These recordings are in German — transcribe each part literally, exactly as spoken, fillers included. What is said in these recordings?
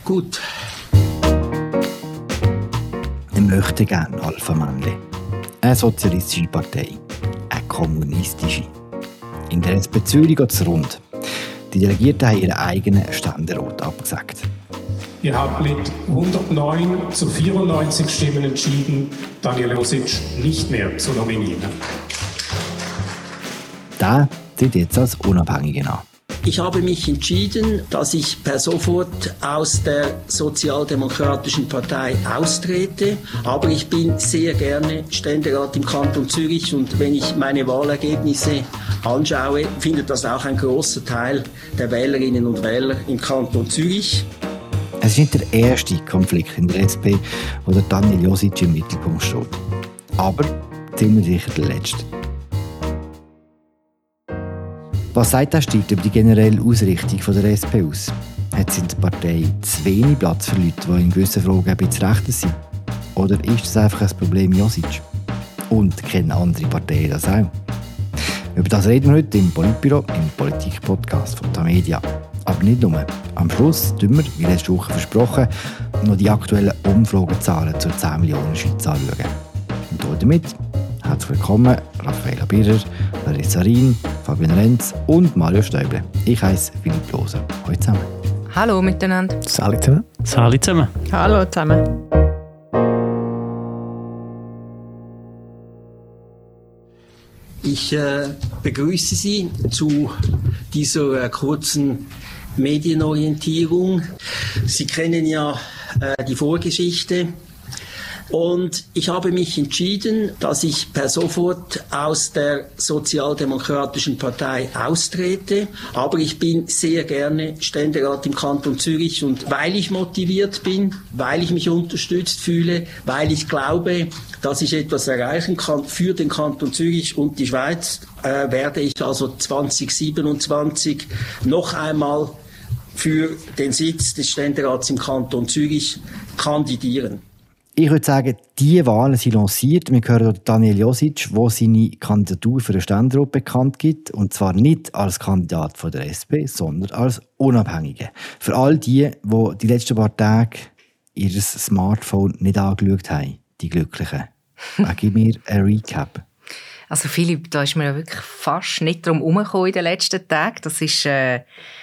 Gut. Ich möchte gerne Alpha-Männchen. Eine sozialistische Partei. Eine kommunistische. In der S P Zürich geht es rund. Die Delegierten haben ihren eigenen Ständerat abgesagt. Ihr habt mit hundertneun zu vierundneunzig Stimmen entschieden, Daniel Josic nicht mehr zu nominieren. Der tritt jetzt als Unabhängiger an. Ich habe mich entschieden, dass ich per sofort aus der Sozialdemokratischen Partei austrete. Aber ich bin sehr gerne Ständerat im Kanton Zürich. Und wenn ich meine Wahlergebnisse anschaue, findet das auch ein grosser Teil der Wählerinnen und Wähler im Kanton Zürich. Es ist nicht der erste Konflikt in der S P, wo der Daniel Josic im Mittelpunkt steht. Aber ziemlich sicher der letzte. Was sagt der Streit über die generelle Ausrichtung der S P aus? Hat sie in der Partei zu wenig Platz für Leute, die in gewissen Fragen ein bisschen rechter sind? Oder ist das einfach ein Problem Josic? Und kennen andere Parteien das auch? Über das reden wir heute im Politbüro, im Politik-Podcast von Tamedia. Aber nicht nur. Am Schluss tun wir, wie letzte Woche versprochen, noch die aktuellen Umfragezahlen zur zehn Millionen Schweiz anschauen. Und damit herzlich willkommen Raffaella Birrer, Larissa Rien, Fabian Renz und Mario Stäuble. Ich heiße Philipp Loser. Hallo zusammen. Hallo miteinander. Salut zusammen. Salut zusammen. Hallo zusammen. Ich äh, begrüße Sie zu dieser äh, kurzen Medienorientierung. Sie kennen ja äh, die Vorgeschichte. Und ich habe mich entschieden, dass ich per sofort aus der Sozialdemokratischen Partei austrete. Aber ich bin sehr gerne Ständerat im Kanton Zürich. Und weil ich motiviert bin, weil ich mich unterstützt fühle, weil ich glaube, dass ich etwas erreichen kann für den Kanton Zürich und die Schweiz, äh, werde ich also zwanzig siebenundzwanzig noch einmal für den Sitz des Ständerats im Kanton Zürich kandidieren. Ich würde sagen, diese Wahlen sind lanciert. Wir hören Daniel Josic, der seine Kandidatur für den Ständerat bekannt gibt. Und zwar nicht als Kandidat von der S P, sondern als Unabhängiger. Für all die, die die letzten paar Tage ihr Smartphone nicht angeschaut haben, die Glücklichen. Gib mir ein Recap. Also Philipp, da ist mir ja wirklich fast nicht drum herumgekommen in den letzten Tagen. Das ist äh,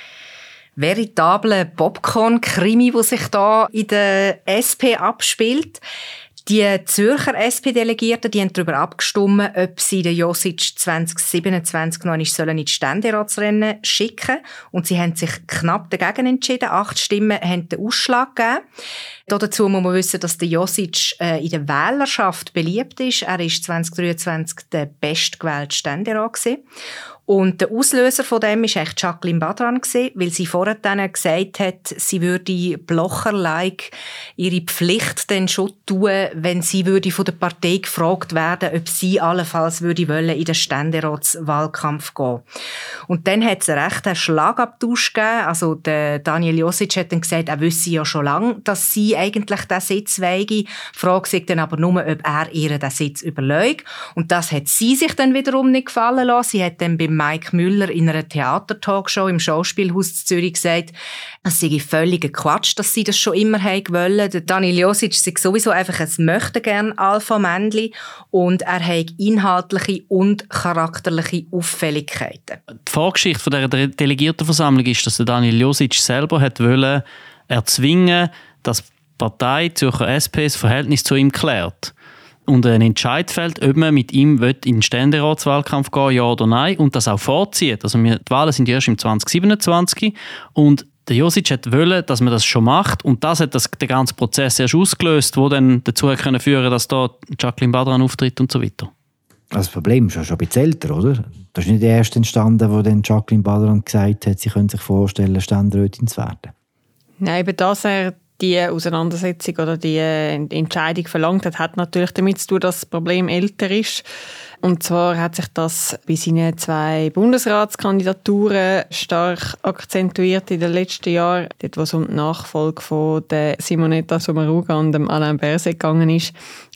veritabler Popcorn-Krimi, der sich da in der S P abspielt. Die Zürcher S P-Delegierten die haben darüber abgestimmt, ob sie den Josic zwanzig siebenundzwanzig noch einmal in die Ständeratsrennen schicken sollen. Und sie haben sich knapp dagegen entschieden. Acht Stimmen haben den Ausschlag gegeben. Dazu muss man wissen, dass der Josic äh, in der Wählerschaft beliebt ist. Er war zwanzig dreiundzwanzig der bestgewählte Ständerat gewesen. Und der Auslöser von dem war echt Jacqueline Badran, weil sie vorher dann gesagt hat, sie würde Blocher-like ihre Pflicht dann schon tun, wenn sie würde von der Partei gefragt werden, ob sie allenfalls würde wollen in den Ständeratswahlkampf gehen. Und dann hat es einen rechten Schlagabtausch gegeben. Also der Daniel Josic hat dann gesagt, er wüsste ja schon lange, dass sie eigentlich den Sitz weige. Die Frage sagt dann aber nur, ob er ihr den Sitz überlegt. Und das hat sie sich dann wiederum nicht gefallen lassen. Sie hat dann beim Mike Müller in einer Theatertalkshow im Schauspielhaus in Zürich gesagt, es sei völliger Quatsch, dass sie das schon immer haben wollen. Der Daniel Josic sei sowieso einfach ein Möchtegern-Alpha-Männchen und er hat inhaltliche und charakterliche Auffälligkeiten. Die Vorgeschichte von dieser Delegiertenversammlung ist, dass der Daniel Josic selber hat wollen erzwingen, dass die Partei Zürcher S P das Verhältnis zu ihm klärt. Und ein Entscheid fällt, ob man mit ihm in den Ständeratswahlkampf gehen will, ja oder nein, und das auch vorzieht. Also die Wahlen sind erst im zwanzig siebenundzwanzig und der Josic wollte, dass man das schon macht und das hat das, den ganzen Prozess erst ausgelöst, der dann dazu führen konnte, dass da Jacqueline Badran auftritt und so weiter. Das Problem ist ja schon ein bisschen älter, oder? Das ist nicht der erste entstanden, wo dann Jacqueline Badran gesagt hat, sie können sich vorstellen, Ständerätin zu werden. Nein, eben dass er die Auseinandersetzung oder die Entscheidung verlangt hat, hat natürlich damit zu tun, dass das Problem älter ist. Und zwar hat sich das bei seinen zwei Bundesratskandidaturen stark akzentuiert in den letzten Jahren. Dort, wo es um die Nachfolge von der Simonetta Sommaruga und dem Alain Berset gegangen ist,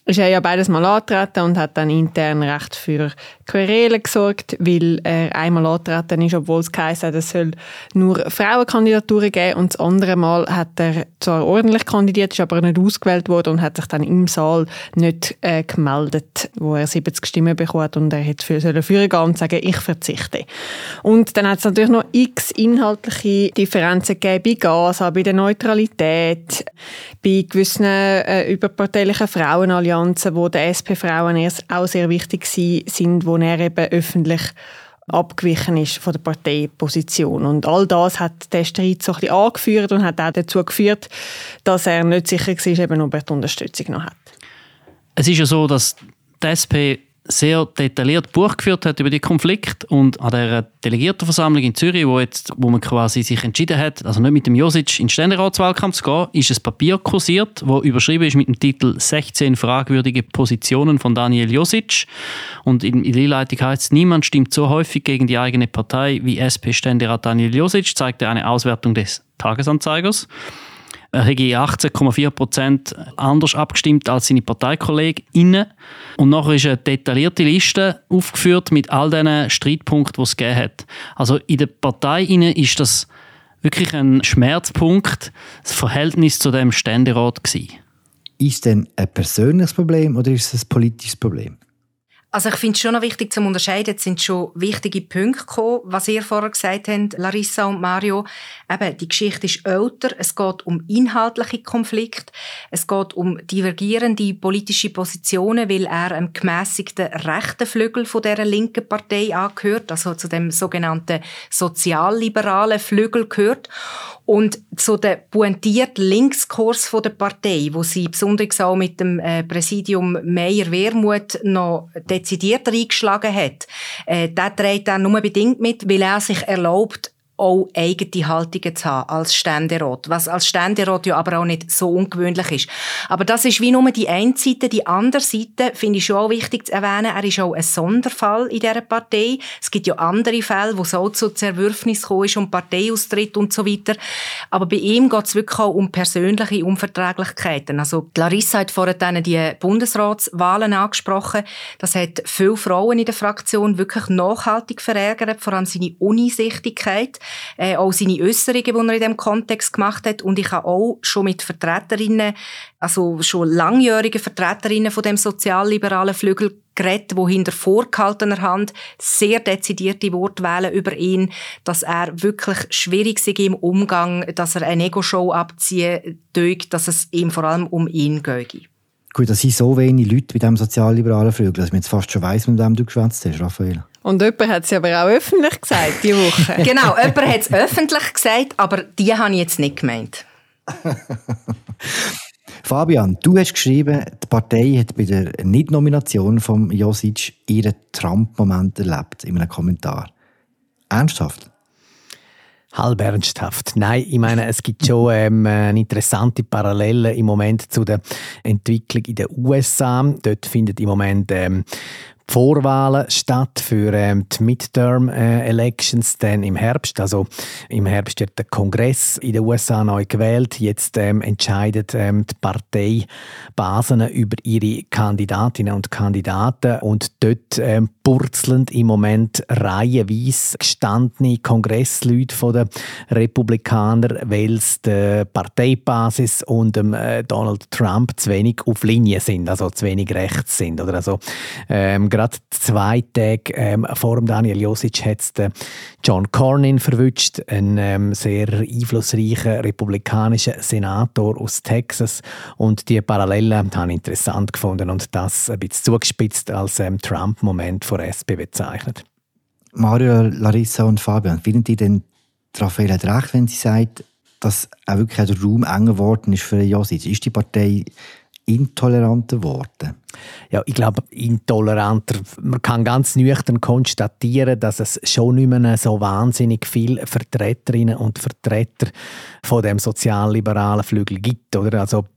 ist er ja beides Mal angetreten und hat dann intern recht für Querelen gesorgt, weil er einmal angetreten ist, obwohl es geheißen hat, es soll nur Frauenkandidaturen geben, und das andere Mal hat er zwar ordentlich kandidiert, ist aber nicht ausgewählt worden und hat sich dann im Saal nicht äh, gemeldet, wo er siebzig Stimmen bekommen hat, und er hätte für sollen führen gehen und sagen, ich verzichte. Und dann hat es natürlich noch x inhaltliche Differenzen gegeben bei Gaza, bei der Neutralität, bei gewissen äh, überparteilichen Frauenallianzen, wo der S P-Frauen erst auch sehr wichtig sind, wo er eben öffentlich abgewichen ist von der Parteiposition. Und all das hat der Streit so ein bisschen angeführt und hat auch dazu geführt, dass er nicht sicher war, eben, ob er die Unterstützung noch hat. Es ist ja so, dass die S P sehr detailliert Buch geführt hat über die Konflikt, und an der Delegiertenversammlung in Zürich, wo, jetzt, wo man quasi sich entschieden hat, also nicht mit dem Josic in den Ständeratswahlkampf zu gehen, ist ein Papier kursiert, das überschrieben ist mit dem Titel «sechzehn fragwürdige Positionen von Daniel Josic». Und in, in der Einleitung heißt es, niemand stimmt so häufig gegen die eigene Partei wie S P-Ständerat Daniel Josic, zeigte eine Auswertung des Tagesanzeigers. Er hätte achtzehn Komma vier Prozent anders abgestimmt als seine ParteikollegInnen. Und nachher ist eine detaillierte Liste aufgeführt mit all diesen Streitpunkten, die es gegeben hat. Also in der Partei ist das wirklich ein Schmerzpunkt, das Verhältnis zu dem Ständerat gewesen. Ist es denn ein persönliches Problem oder ist es ein politisches Problem? Also ich finde es schon noch wichtig zu unterscheiden, es sind schon wichtige Punkte gekommen, was ihr vorher gesagt habt, Larissa und Mario. Eben, die Geschichte ist älter, es geht um inhaltliche Konflikte, es geht um divergierende politische Positionen, weil er einem gemässigten rechten Flügel von dieser linken Partei angehört, also zu dem sogenannten sozialliberalen Flügel gehört. Und zu dem pointierten Linkskurs von der Partei, wo sie besonders auch mit dem äh, Präsidium Meyer-Wermuth noch dezidierter eingeschlagen hat, äh, der trägt dann nur bedingt mit, weil er sich erlaubt, auch eigene Haltungen zu haben als Ständerat, was als Ständerat ja aber auch nicht so ungewöhnlich ist. Aber das ist wie nur die eine Seite. Die andere Seite finde ich schon auch wichtig zu erwähnen, er ist auch ein Sonderfall in dieser Partei. Es gibt ja andere Fälle, wo es auch zu Zerwürfnis gekommen ist, um Parteiaustritt und so weiter. Aber bei ihm geht es wirklich auch um persönliche Unverträglichkeiten. Also Larissa hat vorhin die Bundesratswahlen angesprochen. Das hat viele Frauen in der Fraktion wirklich nachhaltig verärgert, vor allem seine Uneinsichtigkeit. Äh, auch seine Äusserungen, die er in diesem Kontext gemacht hat. Und ich habe auch schon mit Vertreterinnen, also schon langjährigen Vertreterinnen von dem sozialliberalen Flügel geredet, die hinter vorgehaltener Hand sehr dezidierte Worte wählen über ihn, dass er wirklich schwierig sei im Umgang, dass er eine Ego-Show abziehen tut, dass es ihm vor allem um ihn geht. Gut, das sind so wenige Leute bei diesem sozialliberalen Flügel, dass man jetzt fast schon weiss, mit wem du geschwätzt hast, Raphael. Und jemand hat es aber auch öffentlich gesagt, diese Woche. Genau, jemand hat es öffentlich gesagt, aber die habe ich jetzt nicht gemeint. Fabian, du hast geschrieben, die Partei hat bei der Nicht-Nomination von Josic ihren Trump-Moment erlebt, in einem Kommentar. Ernsthaft? Halb ernsthaft. Nein, ich meine, es gibt schon ähm, eine interessante Parallele im Moment zu der Entwicklung in den U S A. Dort findet im Moment ähm, Vorwahlen statt für ähm, die Midterm-Elections dann im Herbst. Also im Herbst wird der Kongress in den U S A neu gewählt. Jetzt ähm, entscheidet ähm, die Parteibasen über ihre Kandidatinnen und Kandidaten. Und dort ähm, purzeln im Moment reihenweise gestandene Kongressleute von den Republikanern, weil es der Parteibasis und ähm, Donald Trump zu wenig auf Linie sind, also zu wenig rechts sind. Oder also, ähm, gerade zwei Tage ähm, vor dem Daniel Josic hat es John Cornyn verwünscht, ein ähm, sehr einflussreicher republikanischer Senator aus Texas. Und die Parallelen habe ich interessant gefunden und das ein bisschen zugespitzt als ähm, Trump-Moment von S P bezeichnet. Mario, Larissa und Fabian, finden die denn, Raphael hat recht, wenn sie sagt, dass auch wirklich der Raum enger geworden ist für Josic? Ist die Partei intoleranter geworden? Ja, ich glaube, intoleranter. Man kann ganz nüchtern konstatieren, dass es schon nicht mehr so wahnsinnig viele Vertreterinnen und Vertreter von dem sozialliberalen Flügel gibt. Oder? Also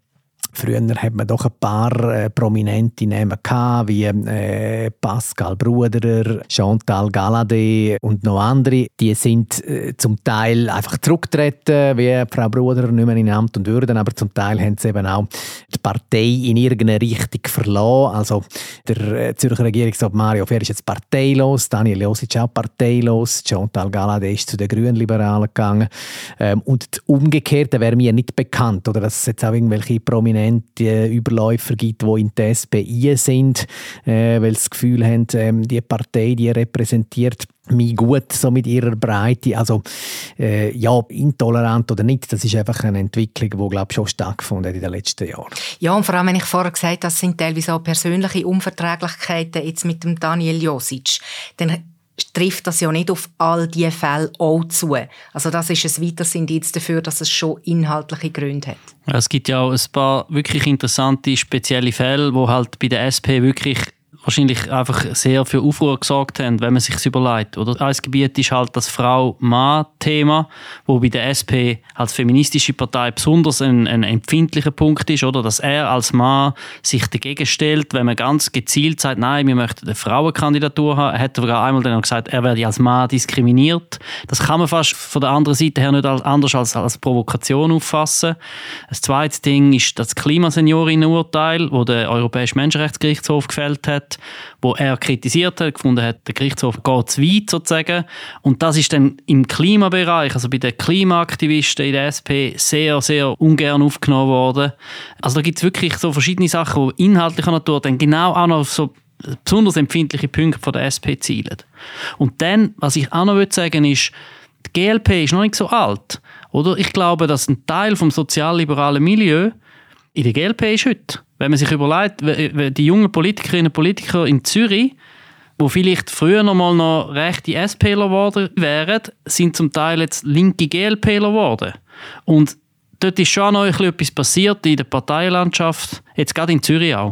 Früher hat man doch ein paar äh, prominente Namen gehabt, wie äh, Pascal Bruderer, Chantal Galladay und noch andere. Die sind äh, zum Teil einfach zurückgetreten, wie Frau Bruderer, nicht mehr in Amt und Würden, aber zum Teil haben sie eben auch die Partei in irgendeine Richtung verlassen. Also der äh, Zürcher Regierungsrat Mario Fehr ist jetzt parteilos, Daniel Josic auch parteilos, Chantal Galladay ist zu den Grünliberalen gegangen. Ähm, und das Umgekehrte wäre mir nicht bekannt, oder dass es jetzt auch irgendwelche prominente Überläufer gibt, die in die S P I sind, äh, weil sie das Gefühl haben, ähm, die Partei, die repräsentiert mich gut, so mit ihrer Breite. Also äh, ja, intolerant oder nicht, das ist einfach eine Entwicklung, die, glaube ich, schon stattgefunden hat in den letzten Jahren. Ja, und vor allem, wenn ich vorher gesagt habe, das sind teilweise auch persönliche Unverträglichkeiten jetzt mit dem Daniel Josic, dann trifft das ja nicht auf all diese Fälle auch zu. Also das ist ein weiteres Indiz dafür, dass es schon inhaltliche Gründe hat. Ja, es gibt ja auch ein paar wirklich interessante, spezielle Fälle, wo halt bei der S P wirklich wahrscheinlich einfach sehr für Aufruhr gesorgt haben, wenn man sich überlegt. Oder ein Gebiet ist halt das Frau-Mann-Thema, wo bei der S P als feministische Partei besonders ein, ein empfindlicher Punkt ist, oder dass er als Mann sich dagegen stellt, wenn man ganz gezielt sagt, nein, wir möchten eine Frauenkandidatur haben. Er hat sogar einmal dann gesagt, er werde als Mann diskriminiert. Das kann man fast von der anderen Seite her nicht anders als, als Provokation auffassen. Das zweite Ding ist das Klimaseniorinnen-Urteil, das der Europäische Menschenrechtsgerichtshof gefällt hat, wo er kritisiert hat, gefunden hat, der Gerichtshof geht zu weit sozusagen. Und das ist dann im Klimabereich, also bei den Klimaaktivisten in der S P, sehr, sehr ungern aufgenommen worden. Also da gibt es wirklich so verschiedene Sachen, die inhaltlicher Natur dann genau auch noch auf so besonders empfindliche Punkte von der S P zielen. Und dann, was ich auch noch sagen will, ist, die G L P ist noch nicht so alt. Oder? Ich glaube, dass ein Teil vom sozialliberalen Milieu in der G L P ist heute. Wenn man sich überlegt, die jungen Politikerinnen und Politiker in Zürich, die vielleicht früher noch mal noch rechte SPler geworden wären, sind zum Teil jetzt linke GLPler geworden. Und dort ist schon noch etwas passiert in der Parteilandschaft, jetzt gerade in Zürich auch.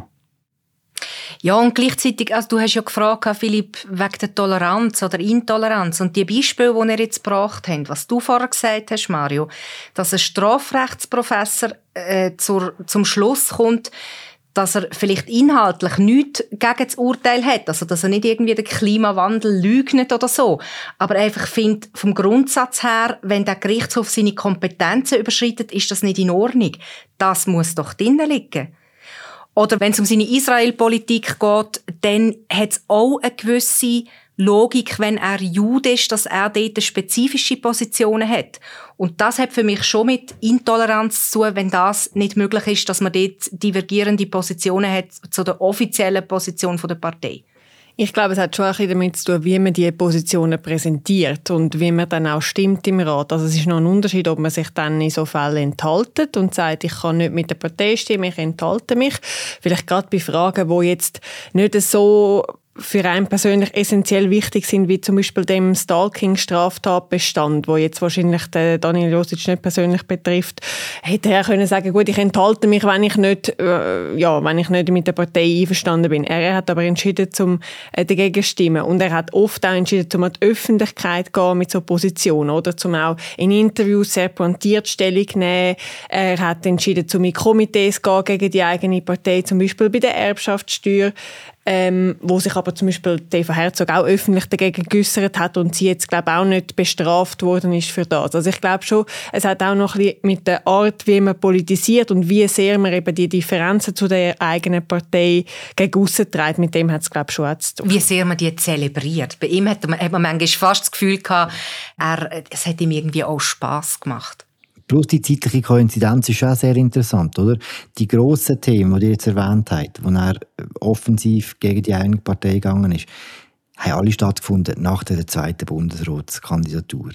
Ja, und gleichzeitig, also du hast ja gefragt, Philipp, wegen der Toleranz oder Intoleranz. Und die Beispiele, die ihr jetzt gebracht habt, was du vorher gesagt hast, Mario, dass ein Strafrechtsprofessor äh, zur, zum Schluss kommt, dass er vielleicht inhaltlich nichts gegen das Urteil hat, also dass er nicht irgendwie den Klimawandel leugnet oder so, aber einfach findet, vom Grundsatz her, wenn der Gerichtshof seine Kompetenzen überschreitet, ist das nicht in Ordnung. Das muss doch drinnen liegen. Oder wenn es um seine Israel-Politik geht, dann hat es auch eine gewisse Logik, wenn er Jude ist, dass er dort spezifische Positionen hat. Und das hat für mich schon mit Intoleranz zu tun, wenn das nicht möglich ist, dass man dort divergierende Positionen hat zu der offiziellen Position der Partei. Ich glaube, es hat schon ein bisschen damit zu tun, wie man diese Positionen präsentiert und wie man dann auch stimmt im Rat. Also es ist noch ein Unterschied, ob man sich dann in so Fällen enthaltet und sagt, ich kann nicht mit der Partei stimmen, ich enthalte mich. Vielleicht gerade bei Fragen, die jetzt nicht so für einen persönlich essentiell wichtig sind, wie zum Beispiel dem Stalking-Straftatbestand, wo jetzt wahrscheinlich den Daniel Josic nicht persönlich betrifft, hätte er können sagen, gut, ich enthalte mich, wenn ich nicht, äh, ja, wenn ich nicht mit der Partei einverstanden bin. Er hat aber entschieden, zum äh, dagegen zu stimmen. Und er hat oft auch entschieden, zum an die Öffentlichkeit zu gehen mit so Positionen, oder zum auch in Interviews sehr pointiert Stellung nehmen. Er hat entschieden, zum in Komitees zu gehen gegen die eigene Partei, zum Beispiel bei der Erbschaftssteuer. Ähm, wo sich aber zum Beispiel Eva Herzog auch öffentlich dagegen geäussert hat und sie jetzt, glaube ich, auch nicht bestraft worden ist für das. Also ich glaube schon, es hat auch noch ein bisschen mit der Art, wie man politisiert und wie sehr man eben die Differenzen zu der eigenen Partei gegen aussen trägt, mit dem hat es, glaube ich, schon zu tun. Wie sehr man die zelebriert. Bei ihm hat man, hat man manchmal fast das Gefühl gehabt, er, es hat ihm irgendwie auch Spass gemacht. Plus die zeitliche Koinzidenz ist auch sehr interessant, oder? Die grossen Themen, die ihr jetzt erwähnt habt, wo er offensiv gegen die eigene Partei gegangen ist, haben alle stattgefunden nach der zweiten Bundesratskandidatur.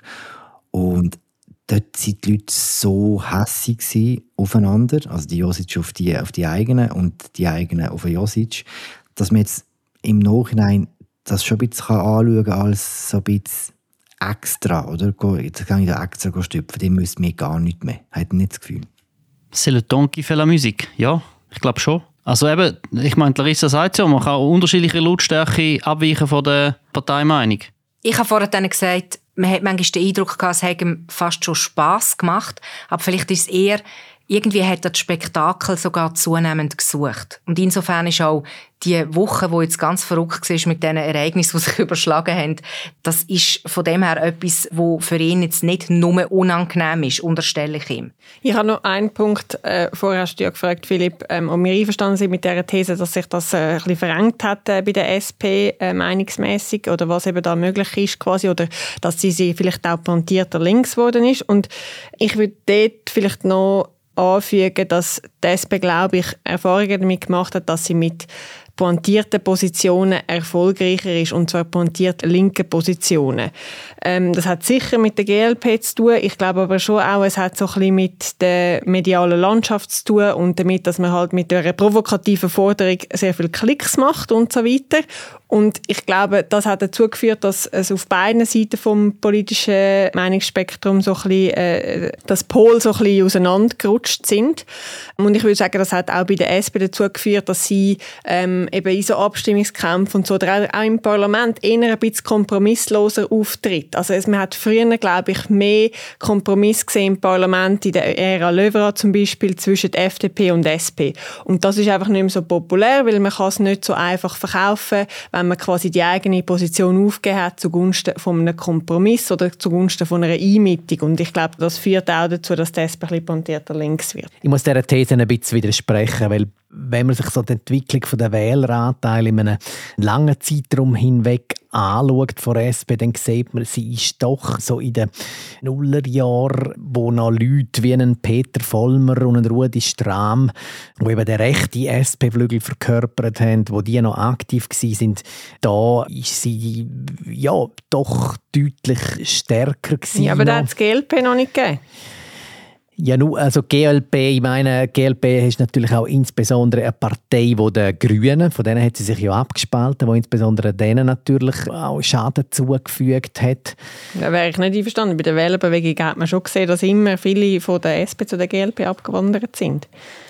Und dort waren die Leute so hässig aufeinander, also die Josic auf die, auf die eigenen und die eigenen auf den Josic, dass man jetzt im Nachhinein das schon ein bisschen anschauen kann als so ein bisschen extra, oder? Jetzt kann ich da extra stüpfen, dem müssen wir gar nicht mehr. Hat ihr nicht das Gefühl? C'est le temps qui fait la musique. Ja, ich glaube schon. Also eben, ich meine, Larissa sagt ja, man kann auch unterschiedliche Lautstärke abweichen von der Parteimeinung. Ich habe vorhin dann gesagt, man hat manchmal den Eindruck gehabt, es hat ihm fast schon Spass gemacht, aber vielleicht ist es eher irgendwie hat er das Spektakel sogar zunehmend gesucht. Und insofern ist auch die Woche, die jetzt ganz verrückt war mit diesen Ereignissen, die sich überschlagen haben, das ist von dem her etwas, was für ihn jetzt nicht nur unangenehm ist, unterstelle ich ihm. Ich habe noch einen Punkt. Äh, vorher hast du ja gefragt, Philipp, ähm, ob wir einverstanden sind mit dieser These, dass sich das äh, ein bisschen verengt hat äh, bei der S P äh, meinungsmässig oder was eben da möglich ist quasi oder dass sie, sie vielleicht auch pointierter links geworden ist. Und ich würde dort vielleicht noch anfügen, dass die S P, glaube ich, Erfahrungen damit gemacht hat, dass sie mit pointierten Positionen erfolgreicher ist, und zwar pointiert linke Positionen. Ähm, das hat sicher mit der G L P zu tun, ich glaube aber schon auch, es hat so ein bisschen mit der medialen Landschaft zu tun und damit, dass man halt mit einer provokativen Forderung sehr viele Klicks macht und so weiter. Und ich glaube, das hat dazu geführt, dass es auf beiden Seiten vom politischen Meinungsspektrum so ein bisschen, äh, das Pol so ein bisschen auseinandergerutscht sind. Und ich würde sagen, das hat auch bei der S P dazu geführt, dass sie ähm, eben in so Abstimmungskämpfen und so, oder auch im Parlament eher ein bisschen kompromissloser auftritt. Also es, man hat früher, glaube ich, mehr Kompromiss gesehen im Parlament, in der Ära Löwra zum Beispiel, zwischen der F D P und der S P. Und das ist einfach nicht mehr so populär, weil man kann es nicht so einfach verkaufen, wenn man quasi die eigene Position aufgegeben hat zugunsten von einem Kompromiss oder zugunsten von einer Einmittung. Und ich glaube, das führt auch dazu, dass die S P ein bisschen pointierter links wird. Ich muss dieser These ein bisschen widersprechen, weil wenn man sich so die Entwicklung der Wähleranteile in einem langen Zeitraum hinweg anschaut von der S P, dann sieht man, sie ist doch so in den Nullerjahren, wo noch Leute wie ein Peter Vollmer und ein Rudi Strahm, wo eben der rechte S P-Flügel verkörpert haben, wo die noch aktiv waren, da ist sie ja doch deutlich stärker gewesen. Ja, aber da hat es G L P noch nicht gegeben. Ja, nu, also G L P, ich meine, G L P ist natürlich auch insbesondere eine Partei, die den Grünen, von denen hat sie sich ja abgespalten, die insbesondere denen natürlich auch Schaden zugefügt hat. Da wäre ich nicht einverstanden. Bei der Wählerbewegung hat man schon gesehen, dass immer viele von der S P zu der G L P abgewandert sind.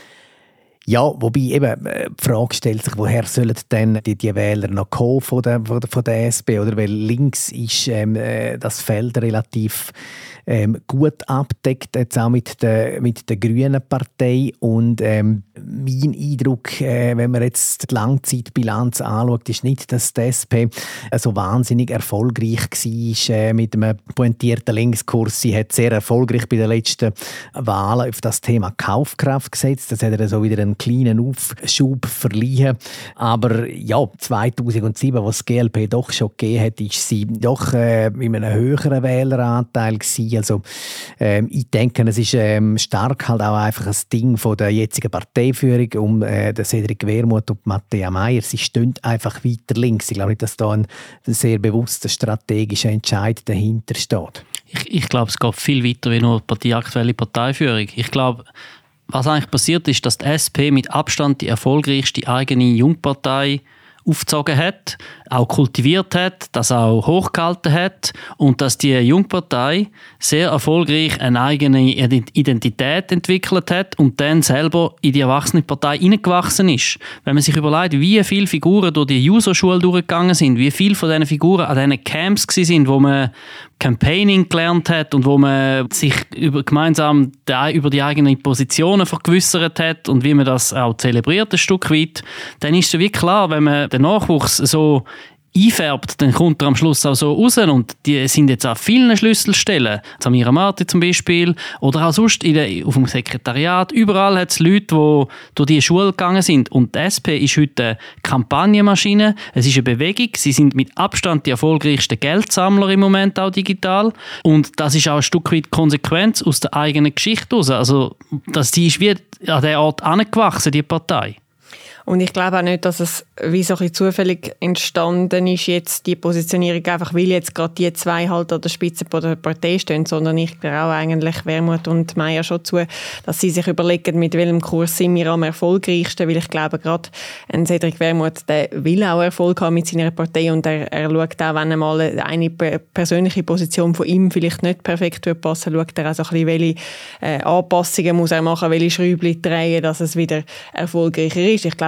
Ja, wobei eben die Frage stellt sich, woher sollen denn die, die Wähler noch kommen von der, von der, von der S P? Oder? Weil links ist ähm, das Feld relativ ähm, gut abdeckt, jetzt auch mit der, mit der Grünen Partei. Und ähm, mein Eindruck, äh, wenn man jetzt die Langzeitbilanz anschaut, ist nicht, dass die S P äh, so wahnsinnig erfolgreich war äh, mit einem pointierten Linkskurs. Sie hat sehr erfolgreich bei den letzten Wahlen auf das Thema Kaufkraft gesetzt. Das hat er so wieder einen kleinen Aufschub verliehen. Aber ja, zweitausendsieben, was das G L P doch schon gegeben hat, ist sie doch äh, in einem höheren Wähleranteil gewesen. Also ähm, ich denke, es ist ähm, stark halt auch einfach ein Ding von der jetzigen Parteiführung um äh, den Cedric Wermuth und Matthäa Meier. Sie stehen einfach weiter links. Ich glaube nicht, dass da ein sehr bewusster strategischer Entscheid dahinter steht. Ich, ich glaube, es geht viel weiter wie nur die aktuelle Parteiführung. Ich glaube, was eigentlich passiert ist, dass die S P mit Abstand die erfolgreichste eigene Jungpartei aufgezogen hat, auch kultiviert hat, das auch hochgehalten hat und dass die Jungpartei sehr erfolgreich eine eigene Identität entwickelt hat und dann selber in die erwachsene Partei hineingewachsen ist. Wenn man sich überlegt, wie viele Figuren durch die Juso-Schule durchgegangen sind, wie viele von diesen Figuren an diesen Camps waren, wo man Campaigning gelernt hat und wo man sich über, gemeinsam die, über die eigenen Positionen vergewissert hat und wie man das auch zelebriert ein Stück weit, dann ist es wie klar, wenn man den Nachwuchs so einfärbt, dann kommt er am Schluss auch so raus und die sind jetzt an vielen Schlüsselstellen, Samira Marti zum Beispiel oder auch sonst in der, auf dem Sekretariat, überall hat es Leute, die durch die Schule gegangen sind und die S P ist heute eine Kampagnenmaschine, es ist eine Bewegung, sie sind mit Abstand die erfolgreichsten Geldsammler im Moment auch digital und das ist auch ein Stück weit Konsequenz aus der eigenen Geschichte heraus, also dass die ist wie an der Ort angewachsen, die Partei. Und ich glaube auch nicht, dass es wie so ein bisschen zufällig entstanden ist, jetzt die Positionierung einfach, weil jetzt gerade die zwei halt an der Spitze der Partei stehen, sondern ich glaube auch eigentlich Wermuth und Meier schon zu, dass sie sich überlegen, mit welchem Kurs sind wir am erfolgreichsten, weil ich glaube gerade ein Cedric Wermuth, der will auch Erfolg haben mit seiner Partei und er, er schaut auch, wenn einmal eine persönliche Position von ihm vielleicht nicht perfekt passen würde, schaut er auch so ein bisschen, welche äh, Anpassungen muss er machen, welche Schräubchen drehen, dass es wieder erfolgreicher ist. Ich glaube,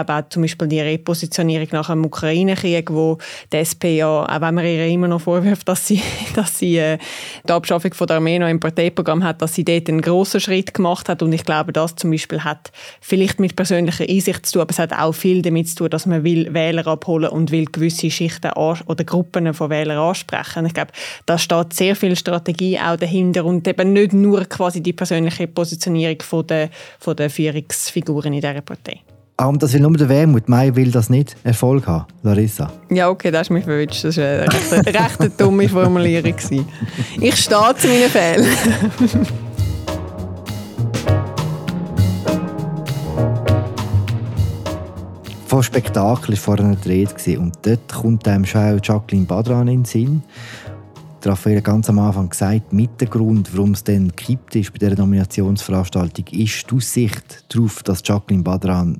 glaube auch zum Beispiel die Repositionierung nach dem Ukraine-Krieg, wo die S P ja, auch wenn man ihr immer noch vorwirft, dass sie, dass sie äh, die Abschaffung von der Armee noch im Parteiprogramm hat, dass sie dort einen grossen Schritt gemacht hat. Und ich glaube, das zum Beispiel hat vielleicht mit persönlicher Einsicht zu tun, aber es hat auch viel damit zu tun, dass man will Wähler abholen und will gewisse Schichten oder Gruppen von Wählern ansprechen. Ich glaube, da steht sehr viel Strategie auch dahinter und eben nicht nur quasi die persönliche Positionierung von der, von der Führungsfiguren in dieser Partei. Ah, und das will nur der Wermut. Mai will das nicht Erfolg haben, Larissa. Ja, okay, das ist mir verwünscht. Das war eine recht, recht eine dumme Formulierung. Ich stehe zu meinen Fehlern. Von Spektakel war vorhin eine Rede und dort kommt einem schon Jacqueline Badran in den Sinn. Raphael hat ganz am Anfang gesagt, mit dem Grund, warum es dann gekippt ist bei dieser Nominationsveranstaltung, ist die Aussicht darauf, dass Jacqueline Badran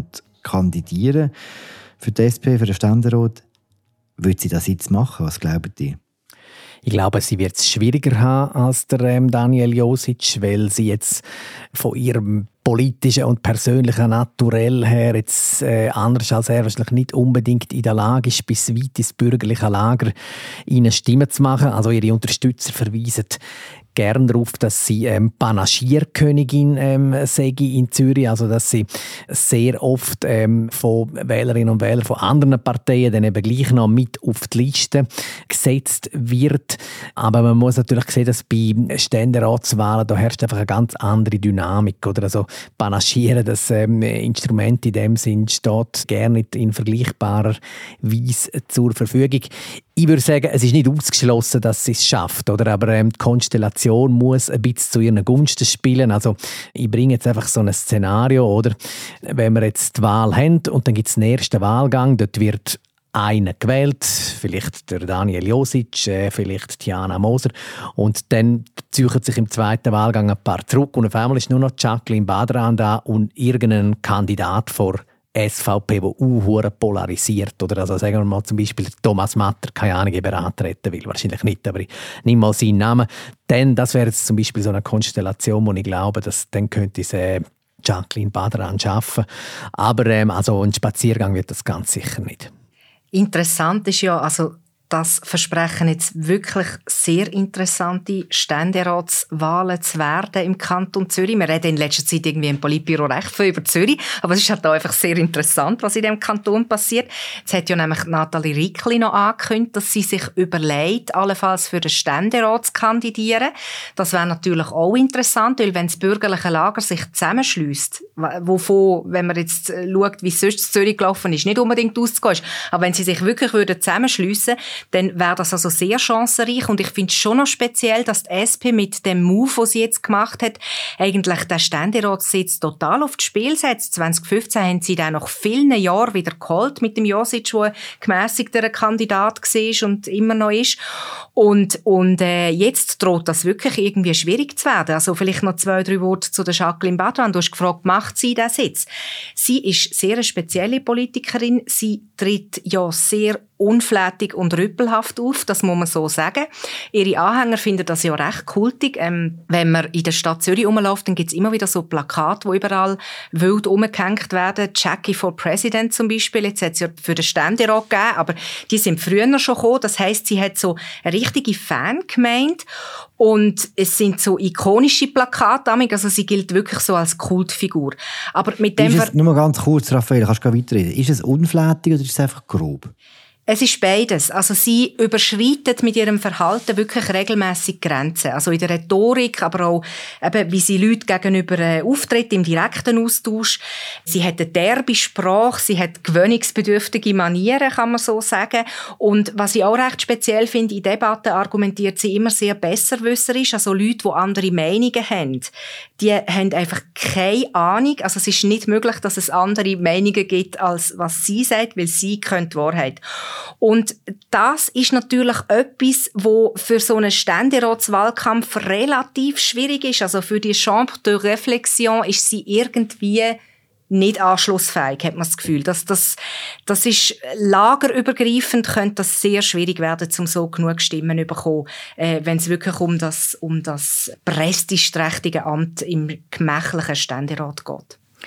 kandidieren könnte für die S P, für den Ständerat. Will sie das jetzt machen? Was glaubt ihr? Ich glaube, sie wird es schwieriger haben als der ähm, Daniel Josic, weil sie jetzt von ihrem politischen und persönlichen Naturell her jetzt äh, anders als er wahrscheinlich nicht unbedingt in der Lage ist, bis weit ins bürgerliche Lager ihnen Stimmen zu machen. Also ihre Unterstützer verweisen gern darauf, dass sie ähm, Panagierkönigin ähm, sei in Zürich, also dass sie sehr oft ähm, von Wählerinnen und Wählern von anderen Parteien dann eben gleich noch mit auf die Liste gesetzt wird. Aber man muss natürlich sehen, dass bei Ständeratswahlen da herrscht einfach eine ganz andere Dynamik, oder? Also Panagieren, das ähm, Instrument in dem Sinn steht gerne nicht in vergleichbarer Weise zur Verfügung. Ich würde sagen, es ist nicht ausgeschlossen, dass sie es schafft, oder? Aber ähm, die Konstellation muss ein bisschen zu ihren Gunsten spielen. Also ich bringe jetzt einfach so ein Szenario, oder? Wenn wir jetzt die Wahl haben und dann gibt es den ersten Wahlgang, dort wird einer gewählt, vielleicht der Daniel Josic, äh, vielleicht Tiana Moser, und dann ziehen sich im zweiten Wahlgang ein paar zurück und auf einmal ist nur noch Jacqueline Badran da und irgendein Kandidat vor S V P, der auch polarisiert. Oder also sagen wir mal zum Beispiel Thomas Matter, keine Ahnung, ob er antreten will. Wahrscheinlich nicht, aber ich nehme mal seinen Namen. Dann, das wäre jetzt zum Beispiel so eine Konstellation, wo ich glaube, dass dann könnte es äh, Jacqueline Badran schaffen. Aber ähm, also ein Spaziergang wird das ganz sicher nicht. Interessant ist ja, also das versprechen jetzt wirklich sehr interessante Ständeratswahlen zu werden im Kanton Zürich. Wir reden in letzter Zeit irgendwie im Politbüro recht viel über Zürich, aber es ist halt auch einfach sehr interessant, was in diesem Kanton passiert. Jetzt hat ja nämlich Nathalie Rickli noch angekündigt, dass sie sich überlegt, allenfalls für den Ständerat zu kandidieren. Das wäre natürlich auch interessant, weil wenn das bürgerliche Lager sich zusammenschliesst, wovon, wenn man jetzt schaut, wie es sonst in Zürich gelaufen ist, nicht unbedingt auszugehen ist, aber wenn sie sich wirklich zusammenschliessen würden, dann wäre das also sehr chancenreich. Und ich finde es schon noch speziell, dass die S P mit dem Move, den sie jetzt gemacht hat, eigentlich den Ständeratssitz total auf das Spiel setzt. zwanzig fünfzehn haben sie dann nach vielen Jahren wieder geholt mit dem Josic, der ein gemässigterer Kandidat war und immer noch ist. Und, und äh, jetzt droht das wirklich irgendwie schwierig zu werden. Also vielleicht noch zwei, drei Worte zu der Jacqueline Badran. Du hast gefragt, macht sie den Sitz? Sie ist sehr eine spezielle Politikerin. Sie tritt ja sehr unflätig und rüppelhaft auf, das muss man so sagen. Ihre Anhänger finden das ja recht kultig. Ähm, wenn man in der Stadt Zürich rumläuft, dann gibt es immer wieder so Plakate, die überall wild umgehängt werden. Jackie for President zum Beispiel. Jetzt hat es ja für den Ständerat gegeben, aber die sind früher schon gekommen. Das heisst, sie hat so eine richtige Fangemeinde. Und es sind so ikonische Plakate, also sie gilt wirklich so als Kultfigur. Aber mit dem ist es, nur mal ganz kurz, Raphael, kannst du weiterreden. Ist es unflätig oder ist es einfach grob? Es ist beides. Also sie überschreitet mit ihrem Verhalten wirklich regelmässig Grenzen. Also in der Rhetorik, aber auch eben, wie sie Leute gegenüber äh, auftritt, im direkten Austausch. Sie hat eine derbe Sprache, sie hat gewöhnungsbedürftige Manieren, kann man so sagen. Und was ich auch recht speziell finde, in Debatten argumentiert sie immer sehr besserwisserisch. Also Leute, die andere Meinungen haben, die haben einfach keine Ahnung. Also es ist nicht möglich, dass es andere Meinungen gibt, als was sie sagt, weil sie kennt die Wahrheit. Und das ist natürlich etwas, wo für so einen Ständeratswahlkampf relativ schwierig ist. Also für die Chambre de Réflexion ist sie irgendwie nicht anschlussfähig, hat man das Gefühl. Das, das, das ist lagerübergreifend, könnte das sehr schwierig werden, um so genug Stimmen zu bekommen, äh, wenn es wirklich um das, um das prestigeträchtige Amt im gemächlichen Ständerat geht.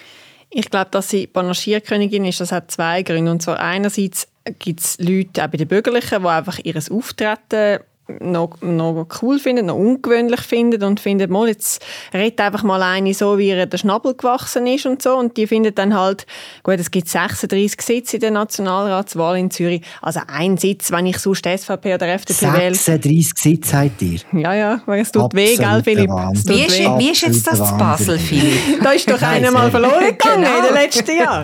Ich glaube, dass sie Panagierkönigin ist, das hat zwei Gründe. Und zwar einerseits gibt es Leute, auch bei den Bürgerlichen, die einfach ihr Auftreten noch, noch cool finden, noch ungewöhnlich finden und finden, mal, jetzt redet einfach mal eine so, wie ihr der Schnabel gewachsen ist und so. Und die finden dann halt, gut, es gibt sechsunddreissig Sitze in der Nationalratswahl in Zürich. Also ein Sitz, wenn ich sonst S V P oder F D P wähle. sechsunddreissig Sitze habt ihr? Ja, ja, weil es tut weh, gell, Philipp? Wie ist, wie ist jetzt das zu Basel, Philipp? Da ist doch einer mal verloren gegangen genau. in den letzten Jahren.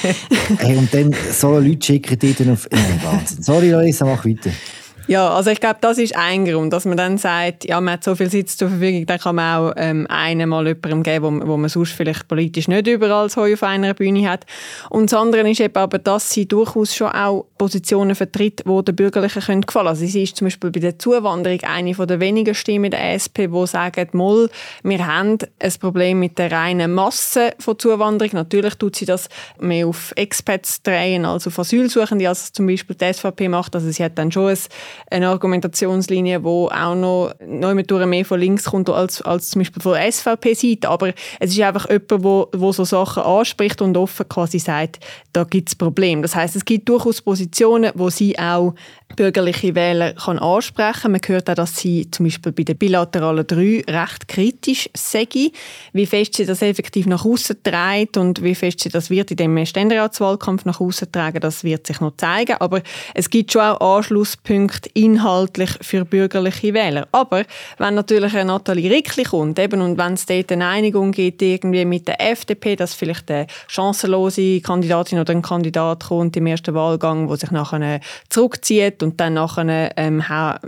Hey, und dann so Leute schicken die dann auf... Nein, Wahnsinn. Sorry, Larissa, mach weiter. Ja, also ich glaube, das ist ein Grund, dass man dann sagt, ja, man hat so viel Sitz zur Verfügung, dann kann man auch ähm, einen mal jemandem geben, wo, wo man sonst vielleicht politisch nicht überall das Heu auf einer Bühne hat. Und das andere ist eben aber, dass sie durchaus schon auch Positionen vertritt, die den Bürgerlichen gefallen können. Also sie ist zum Beispiel bei der Zuwanderung eine von der wenigen Stimmen der S P, die sagen, Moll, wir haben ein Problem mit der reinen Masse von Zuwanderung. Natürlich tut sie das mehr auf Expats drehen als auf Asylsuchende, als zum Beispiel die S V P macht. Also sie hat dann schon ein eine Argumentationslinie, die auch noch, noch mehr von links kommt als, als zum Beispiel von der S V P-Seite. Aber es ist einfach jemand, der wo, wo so Sachen anspricht und offen quasi sagt, da gibt es Probleme. Das heisst, es gibt durchaus Positionen, wo sie auch bürgerliche Wähler kann ansprechen kann. Man hört auch, dass sie zum Beispiel bei den bilateralen drei recht kritisch sei. Wie fest sie das effektiv nach außen trägt und wie fest sie das wird in dem Ständeratswahlkampf nach außen tragen, das wird sich noch zeigen. Aber es gibt schon auch Anschlusspunkte inhaltlich für bürgerliche Wähler. Aber wenn natürlich eine Nathalie Rickli kommt, eben, und wenn es dort eine Einigung gibt irgendwie mit der F D P, dass vielleicht eine chancenlose Kandidatin oder ein Kandidat kommt im ersten Wahlgang, der sich nachher zurückzieht und dann nachher ähm,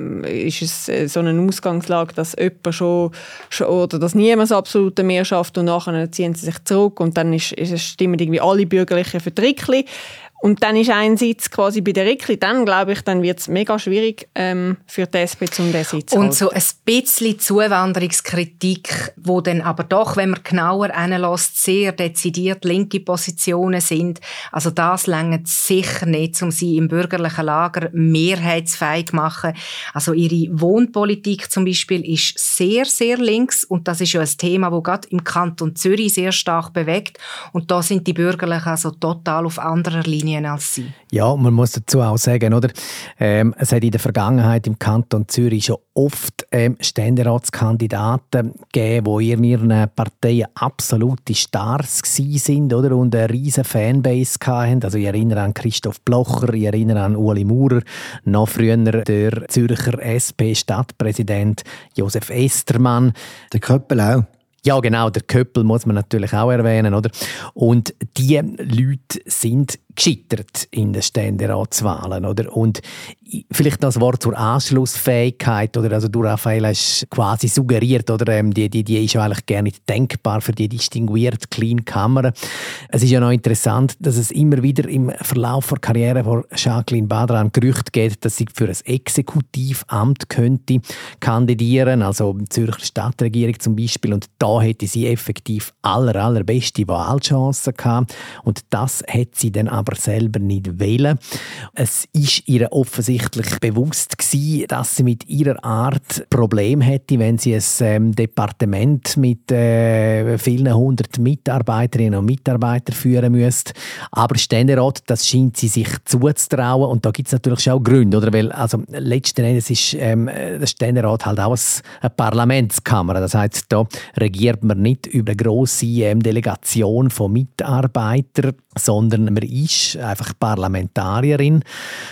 ist es so eine Ausgangslage, dass jemand schon, schon oder dass niemand das absolute Mehr schafft und nachher ziehen sie sich zurück und dann ist, ist es stimmen irgendwie alle Bürgerlichen für die Rickli. Und dann ist ein Sitz quasi bei der Rickli. Dann, glaube ich, dann wird es mega schwierig ähm, für die S P, um den Sitz zu halten. Und so ein bisschen Zuwanderungskritik, wo dann aber doch, wenn man genauer hinlässt, sehr dezidiert linke Positionen sind. Also das reicht sicher nicht, um sie im bürgerlichen Lager mehrheitsfähig zu machen. Also ihre Wohnpolitik zum Beispiel ist sehr, sehr links. Und das ist ja ein Thema, das gerade im Kanton Zürich sehr stark bewegt. Und da sind die Bürgerlichen also total auf anderer Linie als sie. Ja, man muss dazu auch sagen, oder? Ähm, es hat in der Vergangenheit im Kanton Zürich schon oft ähm, Ständeratskandidaten gegeben, die in ihren Parteien absolute Stars waren, oder? Und eine riesige Fanbase hatten. Also ich erinnere an Christoph Blocher, ich erinnere an Ueli Maurer, noch früher der Zürcher S P-Stadtpräsident Josef Estermann. Der Köppel auch. Ja, genau, der Köppel muss man natürlich auch erwähnen, oder? Und die Leute sind gescheitert in den Ständeratswahlen, oder? Und vielleicht noch ein Wort zur Anschlussfähigkeit, oder? Also du, Raphael, hast quasi suggeriert, oder? Ähm, die, die, die ist ja eigentlich gar nicht denkbar für die distinguierte Clean Kammer. Es ist ja noch interessant, dass es immer wieder im Verlauf der Karriere von Jacqueline Badran Gerüchte geht, dass sie für ein Exekutivamt könnte kandidieren, also die Zürcher Stadtregierung zum Beispiel, und da hätte sie effektiv aller, allerbeste Wahlchancen gehabt. Und das hat sie dann aber selber nicht wählen. Es ist ihr offensichtlich bewusst gewesen, dass sie mit ihrer Art Problem hätte, wenn sie ein ähm, Departement mit äh, vielen hundert Mitarbeiterinnen und Mitarbeitern führen müsste. Aber Ständerat, das scheint sie sich zuzutrauen. Und da gibt es natürlich auch Gründe, oder? Weil also letzten Endes ist ähm, der Ständerat halt auch eine Parlamentskammer. Das heißt, da regiert man nicht über eine grosse ähm, Delegation von Mitarbeitern, sondern man ist einfach Parlamentarierin.